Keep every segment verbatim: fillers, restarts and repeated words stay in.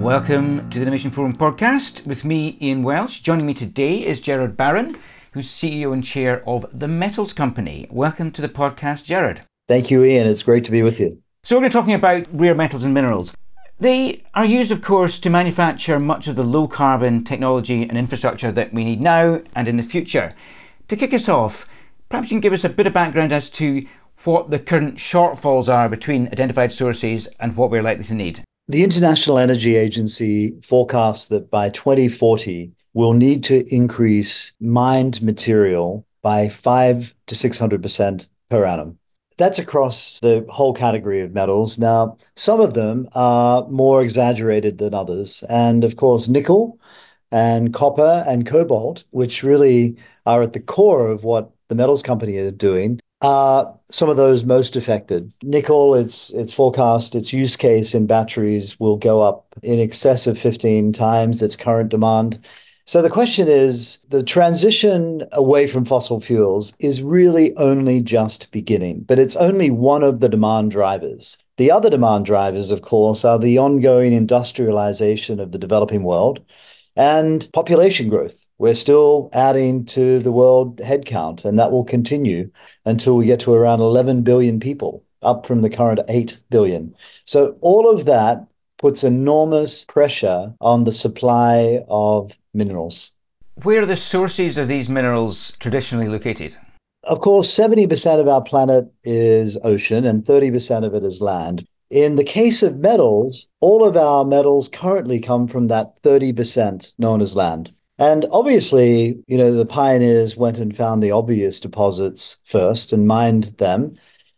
Welcome to the Innovation Forum podcast with me, Ian Welsh. Joining me today is Gerard Barron, who's C E O and Chair of The Metals Company. Welcome to the podcast, Gerard. Thank you, Ian. It's great to be with you. So we're going to be talking about rare metals and minerals. They are used, of course, to manufacture much of the low-carbon technology and infrastructure that we need now and in the future. To kick us off, perhaps you can give us a bit of background as to what the current shortfalls are between identified sources and what we're likely to need. The International Energy Agency forecasts that by twenty forty, we'll need to increase mined material by five to six hundred percent per annum. That's across the whole category of metals. Now, some of them are more exaggerated than others. And of course, nickel and copper and cobalt, which really are at the core of what the metals company are doing, are some of those most affected. Nickel, it's it's forecast its use case in batteries will go up in excess of fifteen times its current demand. So the question is, the transition away from fossil fuels is really only just beginning, but it's only one of the demand drivers. The other demand drivers, of course, are the ongoing industrialization of the developing world and population growth. We're still adding to the world headcount, and that will continue until we get to around eleven billion people, up from the current eight billion. So all of that puts enormous pressure on the supply of minerals. Where are the sources of these minerals traditionally located? Of course, seventy percent of our planet is ocean and thirty percent of it is land. In the case of metals, all of our metals currently come from that thirty percent known as land. And obviously, you know, the pioneers went and found the obvious deposits first and mined them.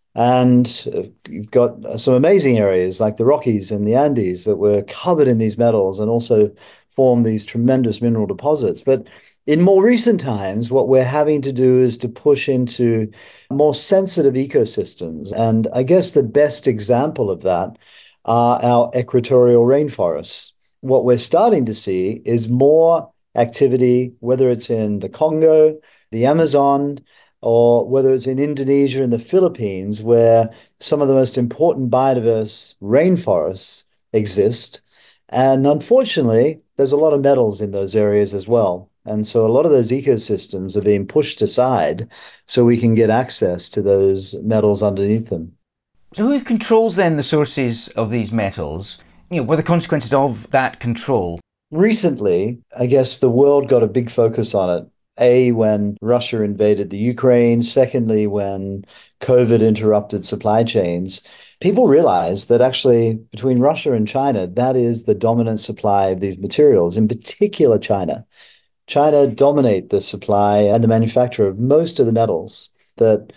And you've got some amazing areas like the Rockies and the Andes that were covered in these metals and also form these tremendous mineral deposits. But in more recent times, what we're having to do is to push into more sensitive ecosystems. And I guess the best example of that are our equatorial rainforests. What we're starting to see is more activity, whether it's in the Congo, the Amazon, or whether it's in Indonesia and the Philippines, where some of the most important biodiverse rainforests exist. And unfortunately, there's a lot of metals in those areas as well. And so a lot of those ecosystems are being pushed aside so we can get access to those metals underneath them. So who controls then the sources of these metals? You know, what are the consequences of that control? Recently, I guess the world got a big focus on it. A, when Russia invaded the Ukraine. Secondly, when COVID interrupted supply chains. People realized that actually between Russia and China, that is the dominant supply of these materials, in particular China. China dominate the supply and the manufacture of most of the metals that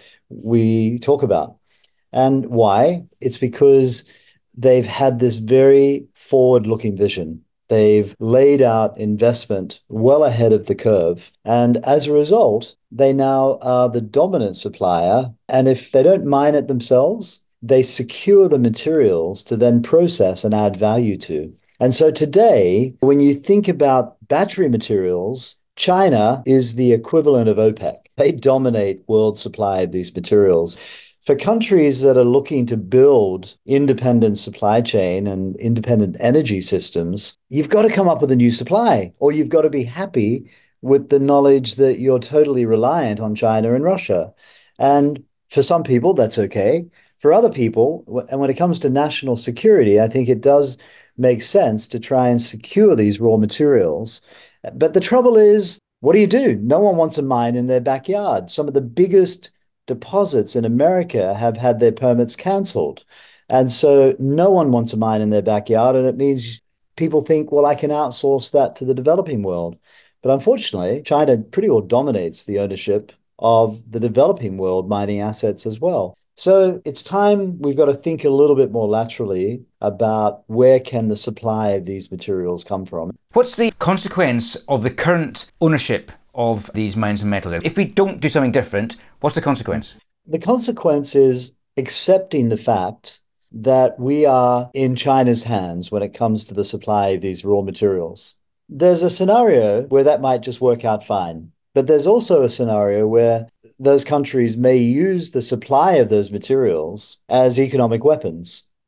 we talk about. And why? It's because they've had this very forward-looking vision. They've laid out investment well ahead of the curve. And as a result, they now are the dominant supplier. And if they don't mine it themselves, they secure the materials to then process and add value to. And so today, when you think about battery materials, China is the equivalent of OPEC. They dominate world supply of these materials. For countries that are looking to build independent supply chain and independent energy systems, you've got to come up with a new supply, or you've got to be happy with the knowledge that you're totally reliant on China and Russia. And for some people, that's okay. For other people, and when it comes to national security, I think it does make sense to try and secure these raw materials. But the trouble is, what do you do? No one wants a mine in their backyard. Some of the biggest deposits in America have had their permits cancelled. And so no one wants a mine in their backyard. And it means people think, well, I can outsource that to the developing world. But unfortunately, China pretty well dominates the ownership of the developing world mining assets as well. So it's time we've got to think a little bit more laterally about where can the supply of these materials come from. What's the consequence of the current ownership of these mines and metals? If we don't do something different, what's the consequence? The consequence is accepting the fact that we are in China's hands when it comes to the supply of these raw materials. There's a scenario where that might just work out fine. But there's also a scenario where those countries may use the supply of those materials as economic weapons.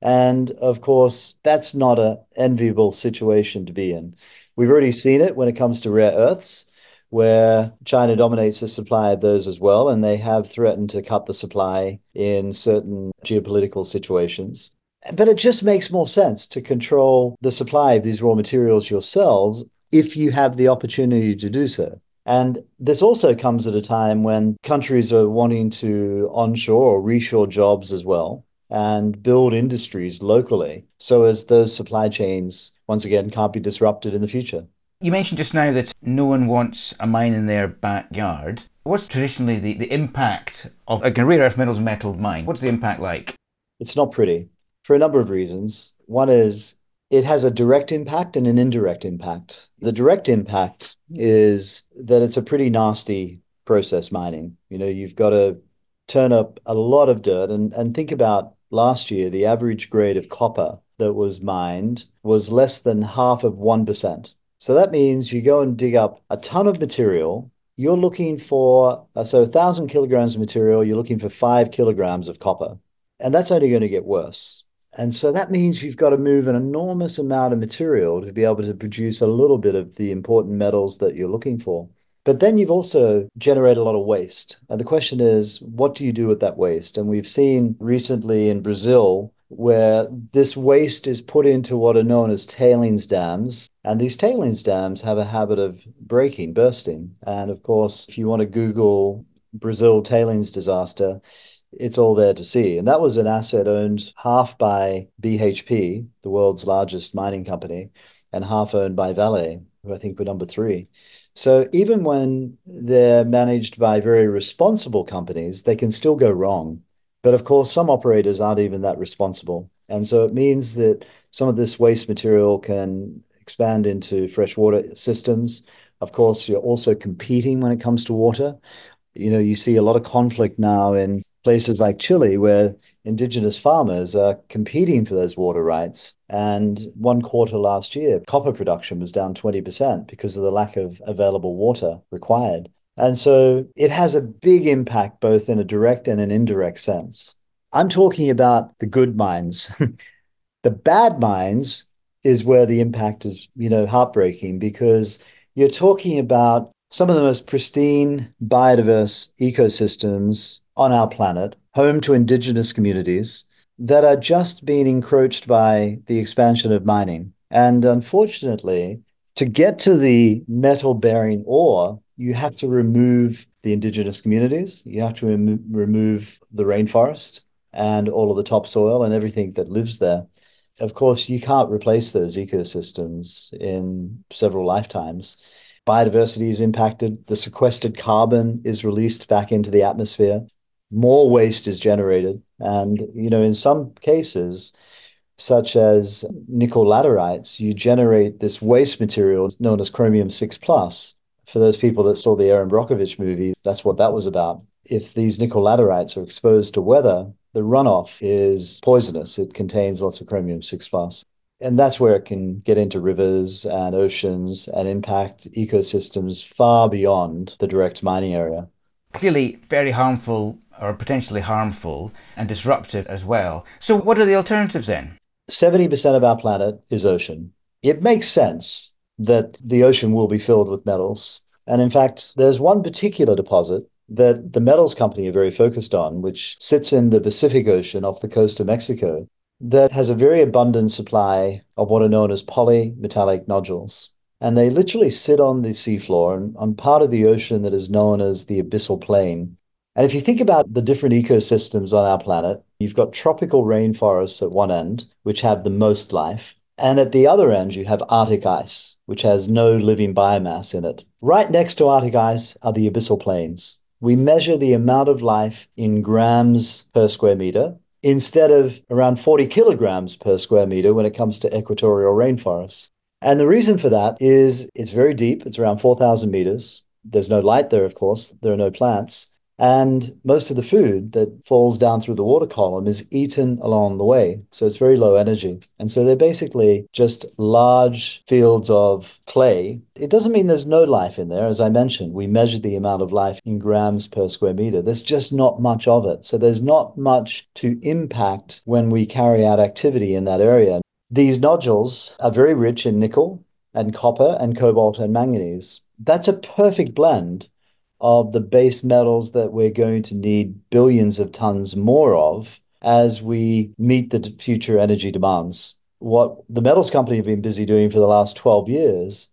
And of course, that's not an enviable situation to be in. We've already seen it when it comes to rare earths, where China dominates the supply of those as well, and they have threatened to cut the supply in certain geopolitical situations. But it just makes more sense to control the supply of these raw materials yourselves if you have the opportunity to do so. And this also comes at a time when countries are wanting to onshore or reshore jobs as well and build industries locally so as those supply chains, once again, can't be disrupted in the future. You mentioned just now that no one wants a mine in their backyard. What's traditionally the, the impact of a rare earth minerals metal mine? What's the impact like? It's not pretty for a number of reasons. One is it has a direct impact and an indirect impact. The direct impact is that it's a pretty nasty process mining. You know, you've got to turn up a lot of dirt and, and think about last year, the average grade of copper that was mined was less than half of one percent. So that means you go and dig up a ton of material. You're looking for, uh, so one thousand kilograms of material, you're looking for five kilograms of copper. And that's only going to get worse. And so that means you've got to move an enormous amount of material to be able to produce a little bit of the important metals that you're looking for. But then you've also generated a lot of waste. And the question is, what do you do with that waste? And we've seen recently in Brazil where this waste is put into what are known as tailings dams. And these tailings dams have a habit of breaking, bursting. And of course, if you want to Google Brazil tailings disaster, it's all there to see. And that was an asset owned half by B H P, the world's largest mining company, and half owned by Vale, who I think were number three. So even when they're managed by very responsible companies, they can still go wrong. But of course, some operators aren't even that responsible. And so it means that some of this waste material can expand into freshwater systems. Of course, you're also competing when it comes to water. You know, you see a lot of conflict now in places like Chile where indigenous farmers are competing for those water rights. And one quarter last year, copper production was down twenty percent because of the lack of available water required. And so it has a big impact, both in a direct and an indirect sense. I'm talking about the good mines. The bad mines is where the impact is, you know, heartbreaking because you're talking about some of the most pristine, biodiverse ecosystems on our planet, home to indigenous communities that are just being encroached by the expansion of mining. And unfortunately, to get to the metal-bearing ore, you have to remove the indigenous communities. You have to rem- remove the rainforest and all of the topsoil and everything that lives there. Of course, you can't replace those ecosystems in several lifetimes. Biodiversity is impacted. The sequestered carbon is released back into the atmosphere. More waste is generated. And, you know, in some cases, such as nickel laterites, you generate this waste material known as chromium six plus. For those people that saw the Aaron Brockovich movie, that's what that was about. If these nickel laterites are exposed to weather, the runoff is poisonous. It contains lots of chromium six plus. And that's where it can get into rivers and oceans and impact ecosystems far beyond the direct mining area. Clearly very harmful or potentially harmful and disruptive as well. So what are the alternatives then? seventy percent of our planet is ocean. It makes sense that the ocean will be filled with metals. And in fact, there's one particular deposit that the metals company are very focused on, which sits in the Pacific Ocean off the coast of Mexico, that has a very abundant supply of what are known as polymetallic nodules. And they literally sit on the seafloor and on part of the ocean that is known as the abyssal plain. And if you think about the different ecosystems on our planet, you've got tropical rainforests at one end, which have the most life. And at the other end, you have Arctic ice, which has no living biomass in it. Right next to Arctic ice are the abyssal plains. We measure the amount of life in grams per square meter instead of around forty kilograms per square meter when it comes to equatorial rainforests. And the reason for that is it's very deep. It's around four thousand meters. There's no light there, of course. There are no plants. And most of the food that falls down through the water column is eaten along the way. So it's very low energy. And so they're basically just large fields of clay. It doesn't mean there's no life in there. As I mentioned, we measure the amount of life in grams per square meter. There's just not much of it. So there's not much to impact when we carry out activity in that area. These nodules are very rich in nickel and copper and cobalt and manganese. That's a perfect blend of the base metals that we're going to need billions of tons more of as we meet the future energy demands. What the metals company have been busy doing for the last twelve years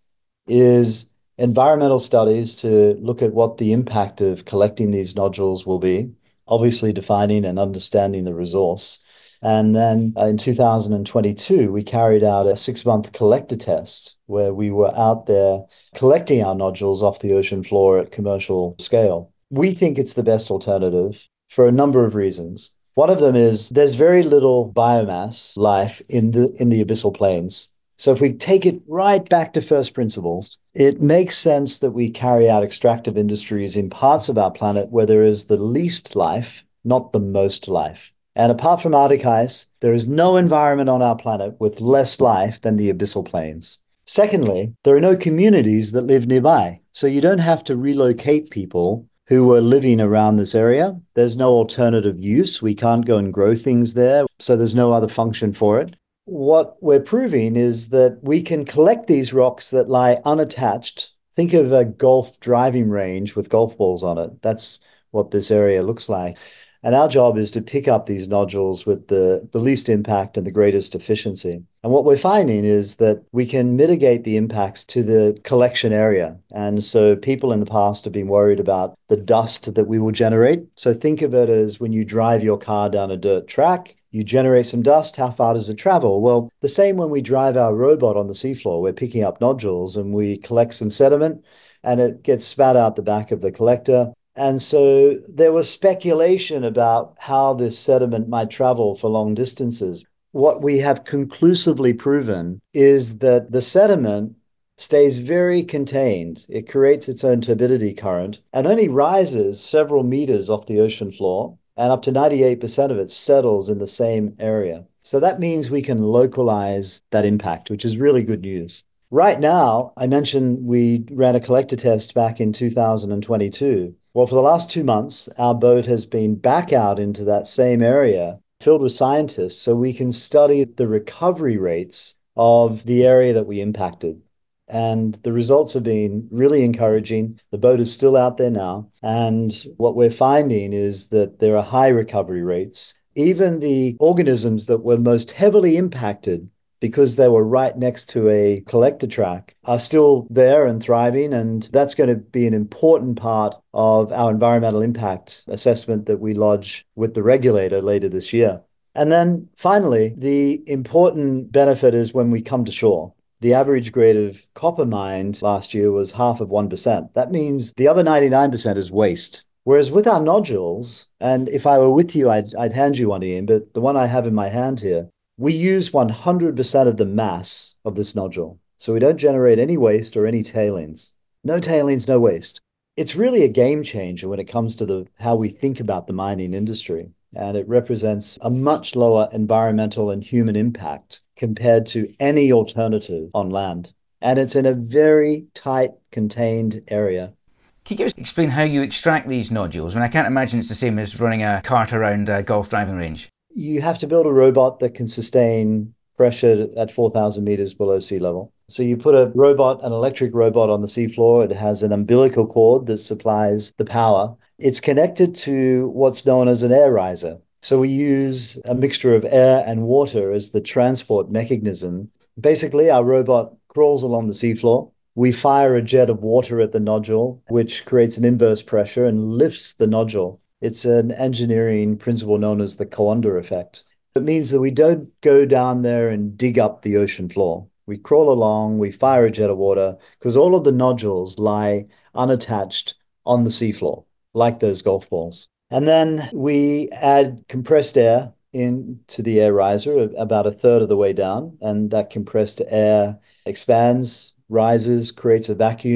is environmental studies to look at what the impact of collecting these nodules will be, obviously defining and understanding the resource. And then uh, in two thousand twenty-two, we carried out a six-month collector test where we were out there collecting our nodules off the ocean floor at commercial scale. We think it's the best alternative for a number of reasons. One of them is there's very little biomass life in the in the abyssal plains. So if we take it right back to first principles, it makes sense that we carry out extractive industries in parts of our planet where there is the least life, not the most life. And apart from Arctic ice, there is no environment on our planet with less life than the abyssal plains. Secondly, there are no communities that live nearby. So you don't have to relocate people who are living around this area. There's no alternative use. We can't go and grow things there. So there's no other function for it. What we're proving is that we can collect these rocks that lie unattached. Think of a golf driving range with golf balls on it. That's what this area looks like. And our job is to pick up these nodules with the, the least impact and the greatest efficiency. And what we're finding is that we can mitigate the impacts to the collection area. And so people in the past have been worried about the dust that we will generate. So think of it as when you drive your car down a dirt track, you generate some dust. How far does it travel? Well, the same when we drive our robot on the seafloor. We're picking up nodules and we collect some sediment and it gets spat out the back of the collector. And so there was speculation about how this sediment might travel for long distances. What we have conclusively proven is that the sediment stays very contained. It creates its own turbidity current and only rises several meters off the ocean floor, and up to ninety-eight percent of it settles in the same area. So that means we can localize that impact, which is really good news. Right now, I mentioned we ran a collector test back in two thousand twenty-two. Well, for the last two months, our boat has been back out into that same area filled with scientists so we can study the recovery rates of the area that we impacted. And the results have been really encouraging. The boat is still out there now. And what we're finding is that there are high recovery rates. Even the organisms that were most heavily impacted because they were right next to a collector track are still there and thriving. And that's going to be an important part of our environmental impact assessment that we lodge with the regulator later this year. And then finally, the important benefit is when we come to shore. The average grade of copper mined last year was half of one percent. That means the other ninety-nine percent is waste. Whereas with our nodules, and if I were with you, I'd, I'd hand you one, Ian, but the one I have in my hand here, we use one hundred percent of the mass of this nodule. So we don't generate any waste or any tailings. No tailings, no waste. It's really a game changer when it comes to the how we think about the mining industry. And it represents a much lower environmental and human impact compared to any alternative on land. And it's in a very tight, contained area. Can you just explain how you extract these nodules? I mean, I can't imagine it's the same as running a cart around a golf driving range. You have to build a robot that can sustain pressure at four thousand meters below sea level. So you put a robot, an electric robot on the seafloor. It has an umbilical cord that supplies the power. It's connected to what's known as an air riser. So we use a mixture of air and water as the transport mechanism. Basically, our robot crawls along the seafloor. We fire a jet of water at the nodule, which creates an inverse pressure and lifts the nodule. It's an engineering principle known as the Coanda effect. It means that we don't go down there and dig up the ocean floor. We crawl along, we fire a jet of water, because all of the nodules lie unattached on the seafloor, like those golf balls. And then we add compressed air into the air riser about a third of the way down, and that compressed air expands, rises, creates a vacuum.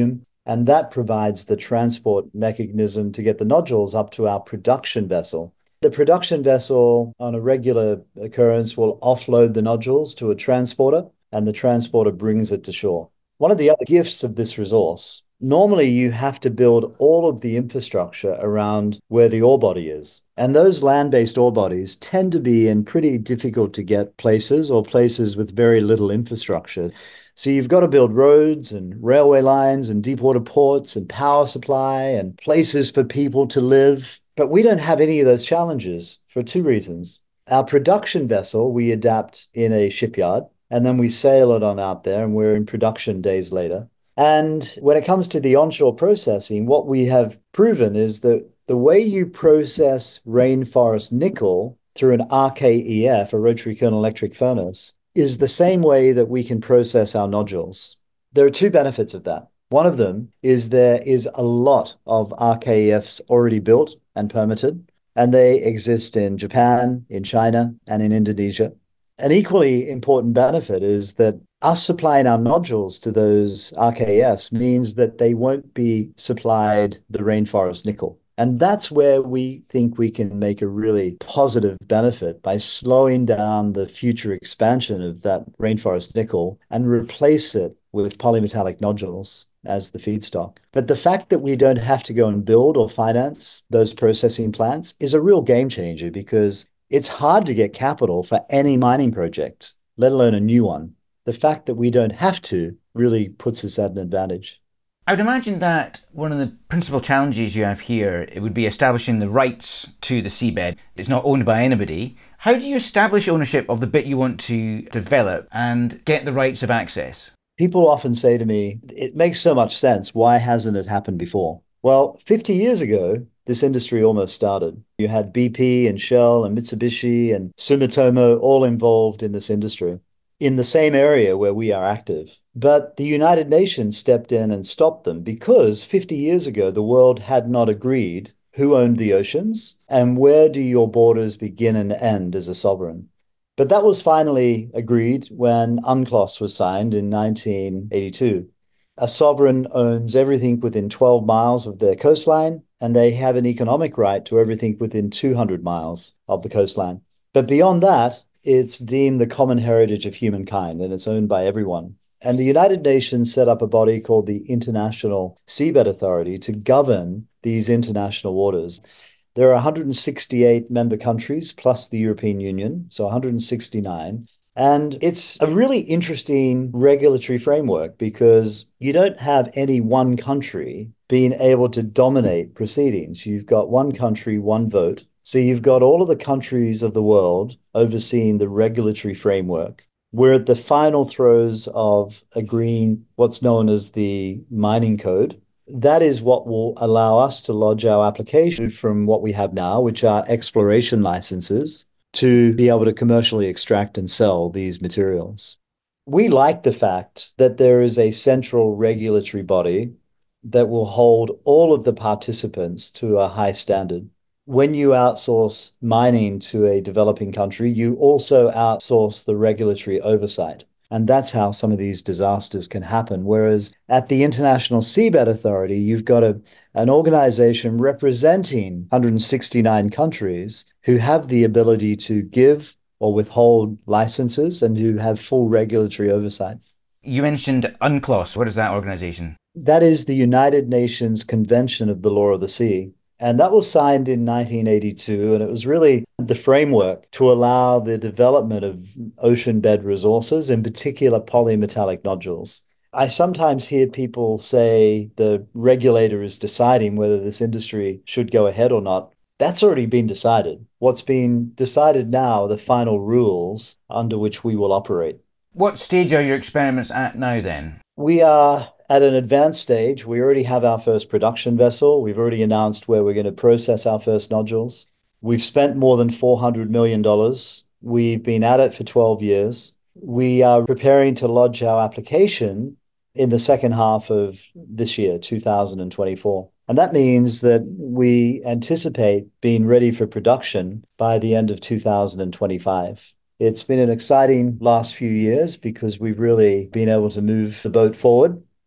And that provides the transport mechanism to get the nodules up to our production vessel. The production vessel, on a regular occurrence, will offload the nodules to a transporter, and the transporter brings it to shore. One of the other gifts of this resource, normally you have to build all of the infrastructure around where the ore body is. And those land-based ore bodies tend to be in pretty difficult to get places or places with very little infrastructure. So you've got to build roads and railway lines and deep water ports and power supply and places for people to live. But we don't have any of those challenges for two reasons. Our production vessel, we adapt in a shipyard, and then we sail it on out there, and we're in production days later. And when it comes to the onshore processing, what we have proven is that the way you process rainforest nickel through an R K E F, a rotary kiln electric furnace, is the same way that we can process our nodules. There are two benefits of that. One of them is there is a lot of R K E Fs already built and permitted, and they exist in Japan, in China, and in Indonesia. An equally important benefit is that us supplying our nodules to those R K E Fs means that they won't be supplied the rainforest nickel. And that's where we think we can make a really positive benefit by slowing down the future expansion of that rainforest nickel and replace it with polymetallic nodules as the feedstock. But the fact that we don't have to go and build or finance those processing plants is a real game changer, because it's hard to get capital for any mining project, let alone a new one. The fact that we don't have to really puts us at an advantage. I would imagine that one of the principal challenges you have here, it would be establishing the rights to the seabed. It's not owned by anybody. How do you establish ownership of the bit you want to develop and get the rights of access? People often say to me, it makes so much sense. Why hasn't it happened before? Well, fifty years ago, this industry almost started. You had B P and Shell and Mitsubishi and Sumitomo all involved in this industry in the same area where we are active. But the United Nations stepped in and stopped them because fifty years ago, the world had not agreed who owned the oceans and where do your borders begin and end as a sovereign. But that was finally agreed when UNCLOS was signed in nineteen eighty-two. A sovereign owns everything within twelve miles of their coastline, and they have an economic right to everything within two hundred miles of the coastline. But beyond that, it's deemed the common heritage of humankind, and it's owned by everyone. And the United Nations set up a body called the International Seabed Authority to govern these international waters. There are one hundred sixty-eight member countries plus the European Union, so one hundred sixty-nine. And it's a really interesting regulatory framework because you don't have any one country being able to dominate proceedings. You've got one country, one vote. So you've got all of the countries of the world overseeing the regulatory framework. We're at the final throes of agreeing what's known as the mining code. That is what will allow us to lodge our application from what we have now, which are exploration licenses, to be able to commercially extract and sell these materials. We like the fact that there is a central regulatory body that will hold all of the participants to a high standard. When you outsource mining to a developing country, you also outsource the regulatory oversight. And that's how some of these disasters can happen. Whereas at the International Seabed Authority, you've got a, an organization representing one hundred sixty-nine countries who have the ability to give or withhold licenses and who have full regulatory oversight. You mentioned UNCLOS. What is that organization? That is the United Nations Convention of the Law of the Sea. And that was signed in nineteen eighty-two, and it was really the framework to allow the development of ocean bed resources, in particular polymetallic nodules. I sometimes hear people say the regulator is deciding whether this industry should go ahead or not. That's already been decided. What's been decided now are the final rules under which we will operate. What stage are your experiments at now then? We are at an advanced stage. We already have our first production vessel. We've already announced where we're going to process our first nodules. We've spent more than four hundred million dollars. We've been at it for twelve years. We are preparing to lodge our application in the second half of this year, two thousand twenty-four. And that means that we anticipate being ready for production by the end of two thousand twenty-five. It's been an exciting last few years because we've really been able to move the boat forward.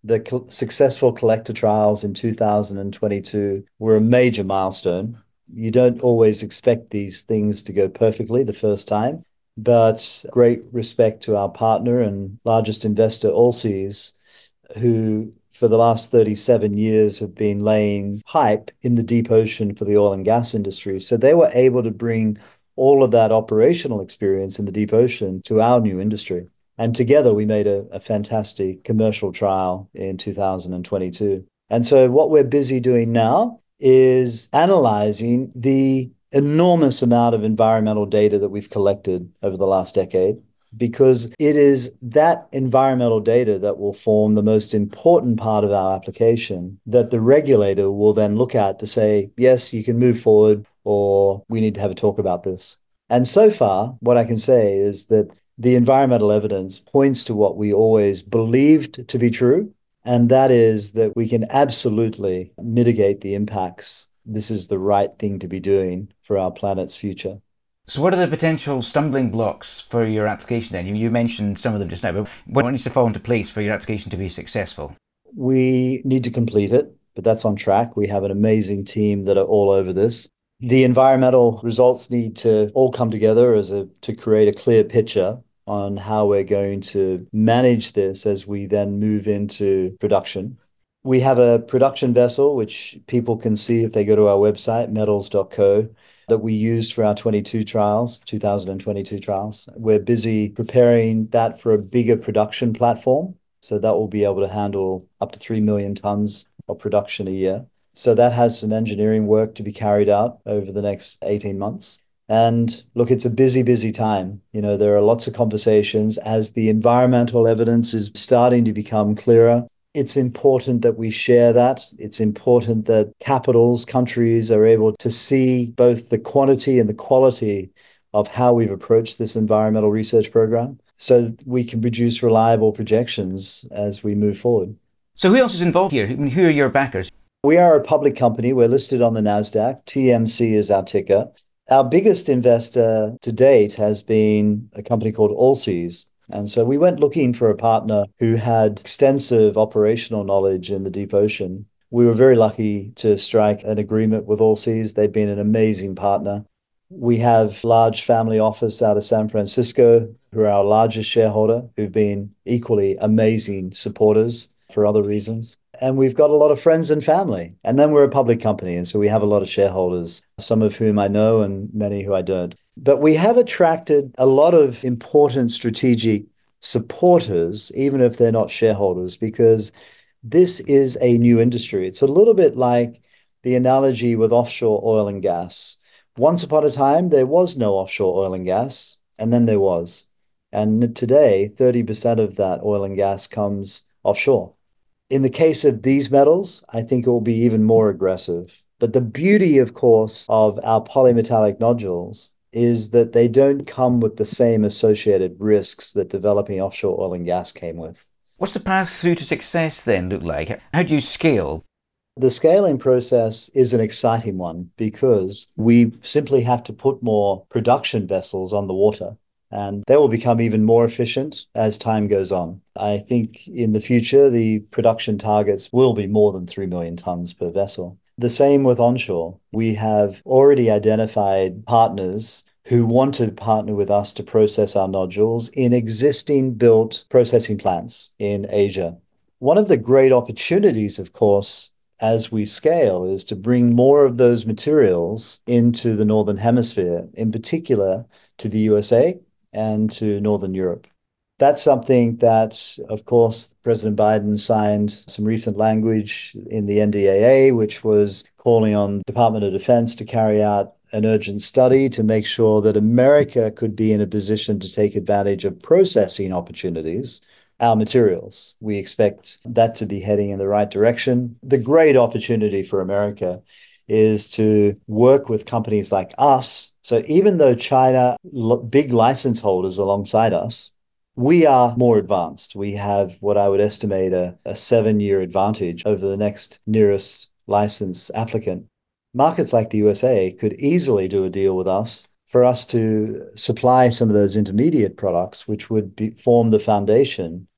The co- successful collector trials in two thousand twenty-two were a major milestone. You don't always expect these things to go perfectly the first time, but great respect to our partner and largest investor, Allseas, who for the last thirty-seven years have been laying pipe in the deep ocean for the oil and gas industry. So they were able to bring all of that operational experience in the deep ocean to our new industry. And together we made a, a fantastic commercial trial in two thousand twenty-two. And so what we're busy doing now is analyzing the enormous amount of environmental data that we've collected over the last decade, because it is that environmental data that will form the most important part of our application that the regulator will then look at to say, yes, you can move forward, or we need to have a talk about this. And so far, what I can say is that the environmental evidence points to what we always believed to be true, and that is that we can absolutely mitigate the impacts. This is the right thing to be doing for our planet's future. So what are the potential stumbling blocks for your application then? You, you mentioned some of them just now, but what needs to fall into place for your application to be successful? We need to complete it, but that's on track. We have an amazing team that are all over this. The environmental results need to all come together as a to create a clear picture on how we're going to manage this as we then move into production. We have a production vessel, which people can see if they go to our website, metals dot co, that we used for our twenty-two trials, two thousand twenty-two trials. We're busy preparing that for a bigger production platform. So that will be able to handle up to three million tons of production a year. So that has some engineering work to be carried out over the next eighteen months. And look, it's a busy, busy time. You know, there are lots of conversations as the environmental evidence is starting to become clearer. It's important that we share that. It's important that capitals, countries are able to see both the quantity and the quality of how we've approached this environmental research program so we can produce reliable projections as we move forward. So who else is involved here? Who are your backers? We are a public company. We're listed on the NASDAQ. T M C is our ticker. Our biggest investor to date has been a company called Allseas. And so we went looking for a partner who had extensive operational knowledge in the deep ocean. We were very lucky to strike an agreement with Allseas. They've been an amazing partner. We have a large family office out of San Francisco, who are our largest shareholder, who've been equally amazing supporters for other reasons. And we've got a lot of friends and family. And then we're a public company, and so we have a lot of shareholders, some of whom I know and many who I don't. But we have attracted a lot of important strategic supporters, even if they're not shareholders, because this is a new industry. It's a little bit like the analogy with offshore oil and gas. Once upon a time, there was no offshore oil and gas, and then there was. And today, thirty percent of that oil and gas comes offshore. In the case of these metals, I think it will be even more aggressive. But the beauty, of course, of our polymetallic nodules is that they don't come with the same associated risks that developing offshore oil and gas came with. What's the path through to success then look like? How do you scale? The scaling process is an exciting one because we simply have to put more production vessels on the water, and they will become even more efficient as time goes on. I think in the future, the production targets will be more than three million tons per vessel. The same with onshore. We have already identified partners who want to partner with us to process our nodules in existing built processing plants in Asia. One of the great opportunities, of course, as we scale is to bring more of those materials into the Northern Hemisphere, in particular to the U S A and to Northern Europe. That's something that, of course, President Biden signed some recent language in the N D A A, which was calling on the Department of Defense to carry out an urgent study to make sure that America could be in a position to take advantage of processing opportunities our materials. We expect that to be heading in the right direction. The great opportunity for America is to work with companies like us. So even though China, big license holders alongside us, we are more advanced. We have what I would estimate a, a seven-year advantage over the next nearest license applicant. Markets like the U S A could easily do a deal with us for us to supply some of those intermediate products, which would be, form the foundation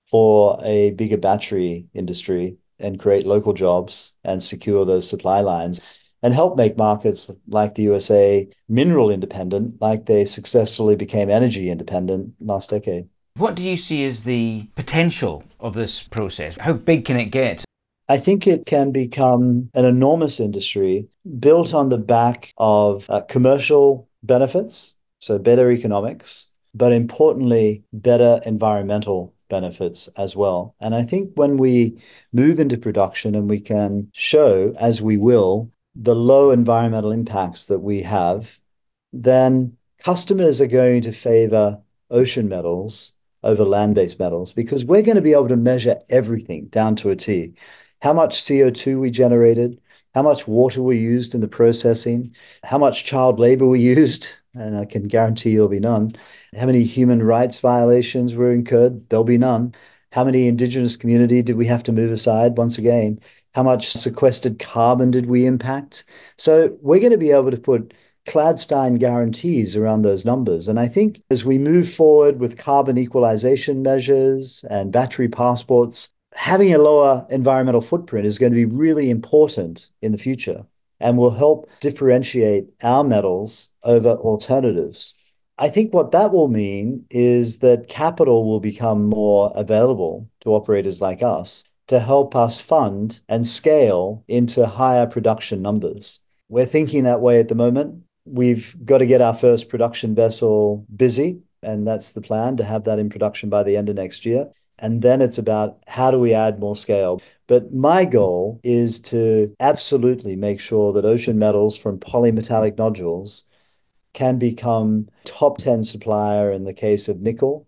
for a bigger battery industry and create local jobs and secure those supply lines and help make markets like the U S A mineral independent, like they successfully became energy independent last decade. What do you see as the potential of this process? How big can it get? I think it can become an enormous industry built on the back of uh, commercial benefits, so better economics, but importantly, better environmental benefits as well. And I think when we move into production and we can show, as we will, the low environmental impacts that we have, then customers are going to favor ocean metals over land-based metals because we're going to be able to measure everything down to a T. How much C O two we generated, how much water we used in the processing, how much child labor we used, and I can guarantee there'll be none. How many human rights violations were incurred? There'll be none. How many indigenous community did we have to move aside? Once again, how much sequestered carbon did we impact? So we're going to be able to put Cladstein guarantees around those numbers. And I think as we move forward with carbon equalization measures and battery passports, having a lower environmental footprint is going to be really important in the future and will help differentiate our metals over alternatives. I think what that will mean is that capital will become more available to operators like us to help us fund and scale into higher production numbers. We're thinking that way at the moment. We've got to get our first production vessel busy, and that's the plan, to have that in production by the end of next year. And then it's about how do we add more scale. But my goal is to absolutely make sure that Ocean Metals from polymetallic nodules can become top ten supplier in the case of nickel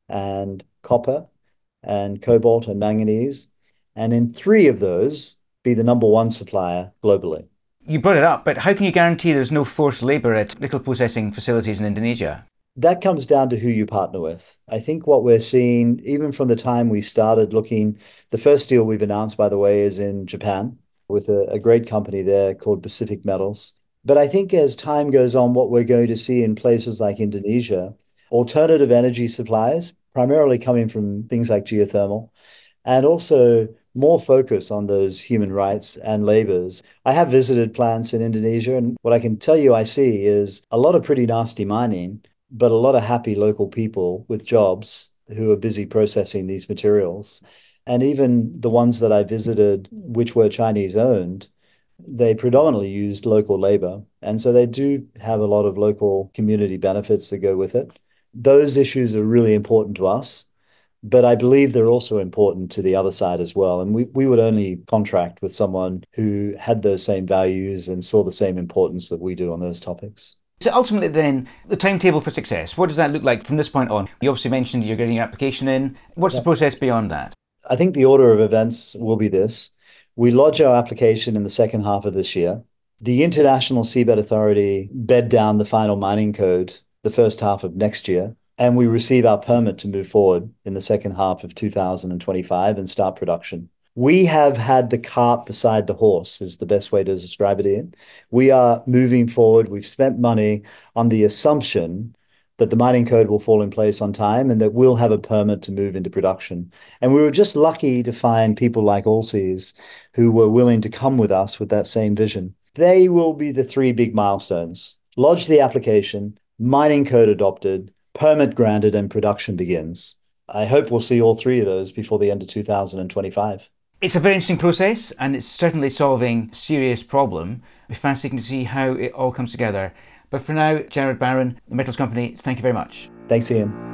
and copper and cobalt and manganese. And in three of those, be the number one supplier globally. You brought it up, but how can you guarantee there's no forced labour at nickel processing facilities in Indonesia? That comes down to who you partner with. I think what we're seeing, even from the time we started looking, the first deal we've announced, by the way, is in Japan with a, a great company there called Pacific Metals. But I think as time goes on, what we're going to see in places like Indonesia, alternative energy suppliers, primarily coming from things like geothermal, and also more focus on those human rights and labors. I have visited plants in Indonesia, and what I can tell you I see is a lot of pretty nasty mining, but a lot of happy local people with jobs who are busy processing these materials. And even the ones that I visited, which were Chinese owned, they predominantly used local labor. And so they do have a lot of local community benefits that go with it. Those issues are really important to us, but I believe they're also important to the other side as well. And we, we would only contract with someone who had those same values and saw the same importance that we do on those topics. So ultimately then, the timetable for success, what does that look like from this point on? You obviously mentioned you're getting your application in. What's yeah. the process beyond that? I think the order of events will be this. We lodge our application in the second half of this year. The International Seabed Authority bed down the final mining code the first half of next year, and we receive our permit to move forward in the second half of two thousand twenty-five and start production. We have had the cart beside the horse is the best way to describe it, Ian. We are moving forward. We've spent money on the assumption that the mining code will fall in place on time and that we'll have a permit to move into production. And we were just lucky to find people like Allseas who were willing to come with us with that same vision. They will be the three big milestones. Lodge the application, mining code adopted, permit granted, and production begins. I hope we'll see all three of those before the end of two thousand twenty-five. It's a very interesting process, and it's certainly solving a serious problem. It'll be fascinating to see how it all comes together. But for now, Jared Barron, the Metals Company, thank you very much. Thanks, Ian.